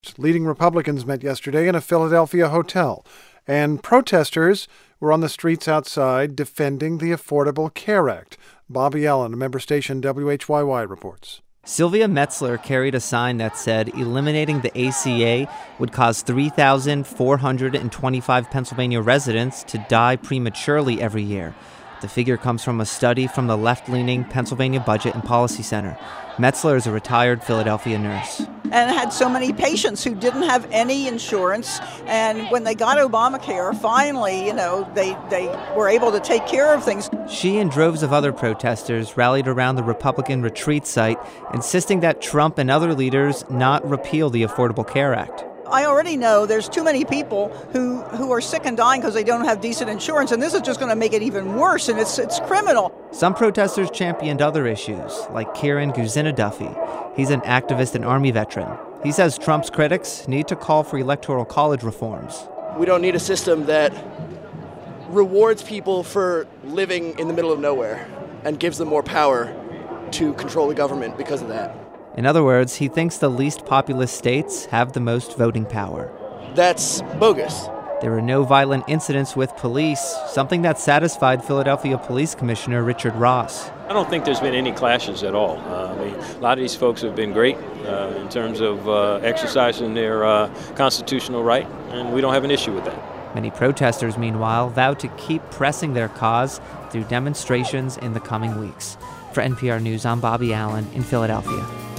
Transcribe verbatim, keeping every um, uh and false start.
Leading Republicans met yesterday in a Philadelphia hotel, and protesters were on the streets outside defending the Affordable Care Act. Bobby Allen, a member station W H Y Y, reports. Sylvia Metzler carried a sign that said eliminating the A C A would cause three thousand four hundred twenty-five Pennsylvania residents to die prematurely every year. The figure comes from a study from the left-leaning Pennsylvania Budget and Policy Center. Metzler is a retired Philadelphia nurse. And had so many patients who didn't have any insurance. And when they got Obamacare, finally, you know, they, they were able to take care of things. She and droves of other protesters rallied around the Republican retreat site, insisting that Trump and other leaders not repeal the Affordable Care Act. I already know there's too many people who, who are sick and dying because they don't have decent insurance, and this is just going to make it even worse, and it's it's criminal. Some protesters championed other issues, like Kieran Guzina Duffy. He's an activist and Army veteran. He says Trump's critics need to call for electoral college reforms. We don't need a system that rewards people for living in the middle of nowhere and gives them more power to control the government because of that. In other words, he thinks the least populous states have the most voting power. That's bogus. There were no violent incidents with police, something that satisfied Philadelphia Police Commissioner Richard Ross. I don't think there's been any clashes at all. Uh, I mean, a lot of these folks have been great uh, in terms of uh, exercising their uh, constitutional right, and we don't have an issue with that. Many protesters, meanwhile, vowed to keep pressing their cause through demonstrations in the coming weeks. For N P R News, I'm Bobby Allen in Philadelphia.